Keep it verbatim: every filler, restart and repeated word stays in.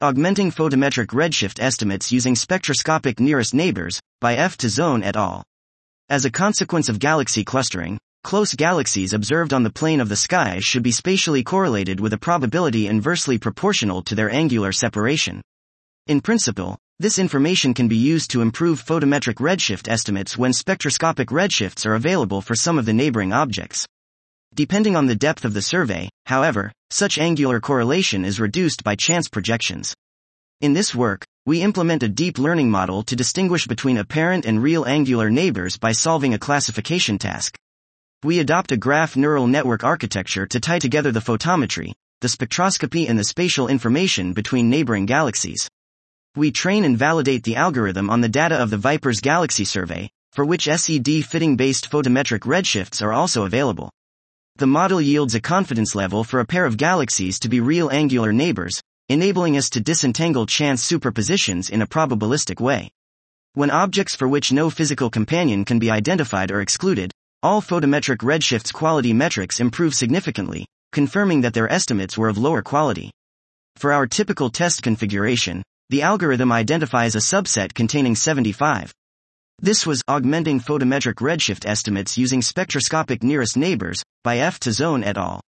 Augmenting Photometric Redshift Estimates Using Spectroscopic Nearest Neighbors, by F. Tazzone et al. As a consequence of galaxy clustering, close galaxies observed on the plane of the sky should be spatially correlated with a probability inversely proportional to their angular separation. In principle, this information can be used to improve photometric redshift estimates when spectroscopic redshifts are available for some of the neighboring objects. Depending on the depth of the survey, however, such angular correlation is reduced by chance projections. In this work, we implement a deep learning model to distinguish between apparent and real angular neighbors by solving a classification task. We adopt a graph neural network architecture to tie together the photometry, the spectroscopy and the spatial information between neighboring galaxies. We train and validate the algorithm on the data of the VIPERS Galaxy Survey, for which S E D fitting-based photometric redshifts are also available. The model yields a confidence level for a pair of galaxies to be real angular neighbors, enabling us to disentangle chance superpositions in a probabilistic way. When objects for which no physical companion can be identified are excluded, all photometric redshifts quality metrics improve significantly, confirming that their estimates were of lower quality. For our typical test configuration, the algorithm identifies a subset containing seventy-five. This was Augmenting Photometric Redshift Estimates Using Spectroscopic Nearest Neighbors, by F. Tazzone et al.